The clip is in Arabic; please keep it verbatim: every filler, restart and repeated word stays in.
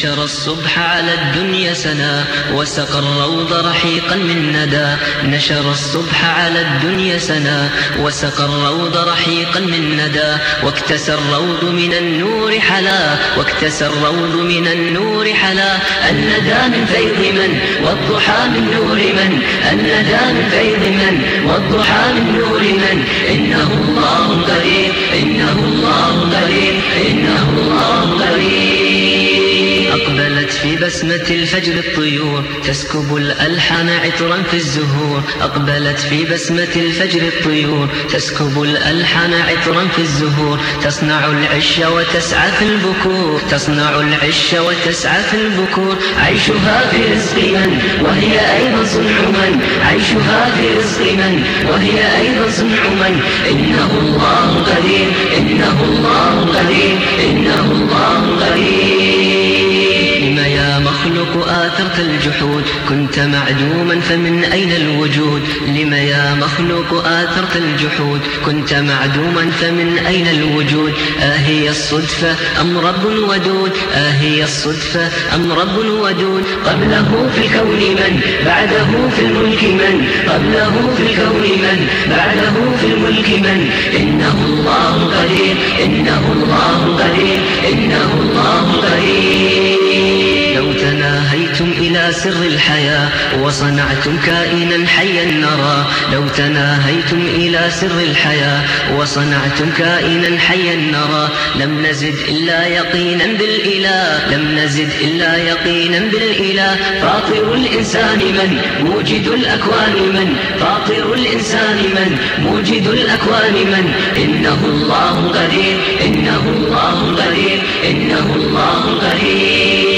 نشر الصبح على الدنيا سنا وسقى الروض رحيقا من ندى. نشر الصبح على الدنيا سنا وسقى الروض رحيقا من ندى. واكتسى الروض من النور حلا واكتسى الروض من النور حلا. الندى من فيض من والضحى من نور من. الندى من فيض من والضحى من نور من. إنه الله قريب إنه الله قريب إنه الله قريب. أقبلت في بسمة الفجر الطيور تسكب الألحان عطرا في الزهور. أقبلت في بسمة الفجر الطيور تسكب الألحان عطرا في الزهور. تصنع العش وتسعى في البكور تصنع العش وتسعى في البكور. عيشها في رزق من وهي أيضا صنع من. عيشها في رزق من وهي أيضا صنع من. إنه الله قدير إنه الله قدير إنه الله قدير. لم يا مخلوق آثرت الجحود كنت معدوما فمن أين الوجود. لم يا مخلوق آثرت الجحود كنت معدوما فمن أين الوجود. آهي الصدفة أم رب ودود آهي الصدفة أم رب ودود. قبله في الكون من بعده في الملك من. قبله في الكون من بعده في الملك من. إنه الله قدير إنه الله قدير إنه الله قدير. لو تناهيتم إلى سر الحياة وصنعتم كائنا حيا نرى. لو تناهيتم إلى سر الحياة وصنعتم كائنا حيا نرى. لم نزد إلا يقينا بالإله لم نزد إلا يقينا بالإله. فاطر الإنسان من موجد الأكوان من. فاطر الإنسان من موجد الأكوان من. إنه الله قدير إنه الله قدير إنه الله قدير.